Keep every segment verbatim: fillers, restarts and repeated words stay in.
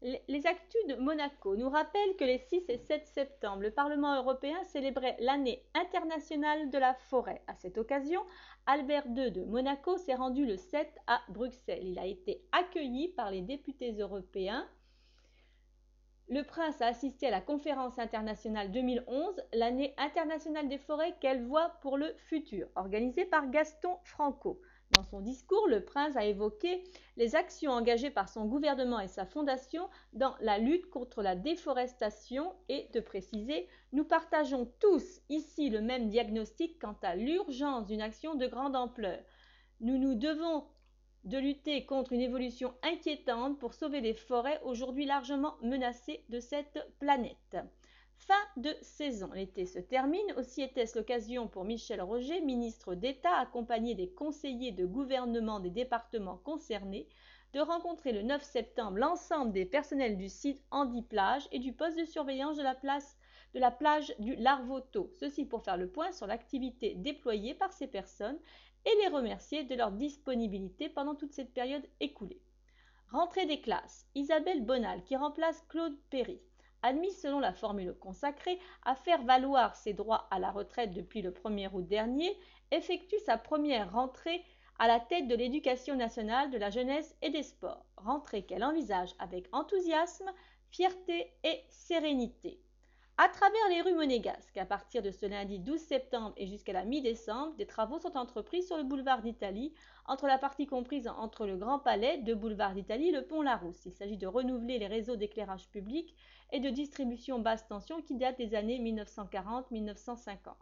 Les actus de Monaco nous rappellent que les six et sept septembre, le Parlement européen célébrait l'année internationale de la forêt. À cette occasion, Albert deux de Monaco s'est rendu le sept à Bruxelles. Il a été accueilli par les députés européens. Le prince a assisté à la conférence internationale deux mille onze, l'année internationale des forêts, quelle voie pour le futur, organisée par Gaston Franco. Dans son discours, le prince a évoqué les actions engagées par son gouvernement et sa fondation dans la lutte contre la déforestation et de préciser « Nous partageons tous ici le même diagnostic quant à l'urgence d'une action de grande ampleur. Nous nous devons de lutter contre une évolution inquiétante pour sauver les forêts aujourd'hui largement menacées de cette planète. » Fin de saison. L'été se termine. Aussi était-ce l'occasion pour Michel Roger, ministre d'État, accompagné des conseillers de gouvernement des départements concernés, de rencontrer le neuf septembre l'ensemble des personnels du site Handiplage et du poste de surveillance de la, place, de la plage du Larvoto. Ceci pour faire le point sur l'activité déployée par ces personnes et les remercier de leur disponibilité pendant toute cette période écoulée. Rentrée des classes. Isabelle Bonal, qui remplace Claude Perry, admise selon la formule consacrée à faire valoir ses droits à la retraite depuis le premier août dernier, effectue sa première rentrée à la tête de l'éducation nationale, de la jeunesse et des sports. Rentrée qu'elle envisage avec enthousiasme, fierté et sérénité. À travers les rues monégasques, à partir de ce lundi douze septembre et jusqu'à la mi-décembre, des travaux sont entrepris sur le boulevard d'Italie, entre la partie comprise entre le Grand Palais, de boulevard d'Italie et le pont Larousse. Il s'agit de renouveler les réseaux d'éclairage public et de distribution basse tension qui datent des années mille neuf cent quarante à mille neuf cent cinquante.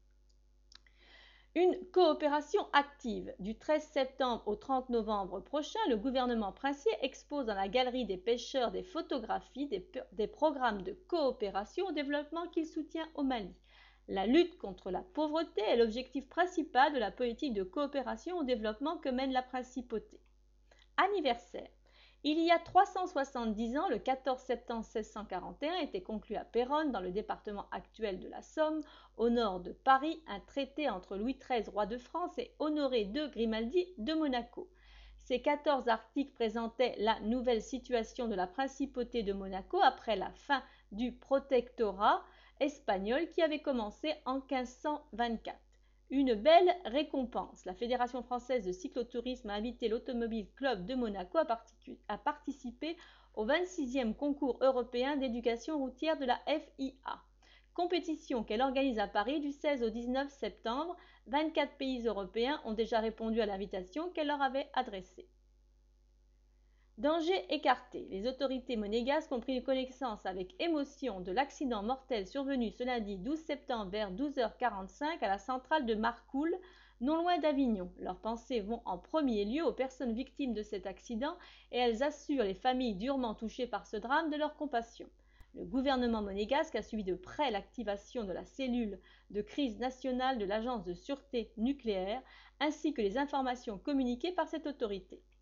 Une coopération active. Du treize septembre au trente novembre prochain, le gouvernement princier expose dans la galerie des pêcheurs des photographies des, des programmes de coopération au développement qu'il soutient au Mali. La lutte contre la pauvreté est l'objectif principal de la politique de coopération au développement que mène la principauté. Anniversaire. Il y a trois cent soixante-dix ans, le quatorze septembre mille six cent quarante et un, était conclu à Péronne, dans le département actuel de la Somme, au nord de Paris, un traité entre Louis treize, roi de France, et Honoré deux Grimaldi de Monaco. Ces quatorze articles présentaient la nouvelle situation de la principauté de Monaco après la fin du protectorat espagnol qui avait commencé en quinze cent vingt-quatre. Une belle récompense. La Fédération française de cyclotourisme a invité l'Automobile Club de Monaco à, à participer au vingt-sixième concours européen d'éducation routière de la F I A. Compétition qu'elle organise à Paris du seize au dix-neuf septembre. vingt-quatre pays européens ont déjà répondu à l'invitation qu'elle leur avait adressée. Danger écarté. Les autorités monégasques ont pris connaissance avec émotion de l'accident mortel survenu ce lundi douze septembre vers douze heures quarante-cinq à la centrale de Marcoule, non loin d'Avignon. Leurs pensées vont en premier lieu aux personnes victimes de cet accident et elles assurent les familles durement touchées par ce drame de leur compassion. Le gouvernement monégasque a suivi de près l'activation de la cellule de crise nationale de l'Agence de sûreté nucléaire ainsi que les informations communiquées par cette autorité.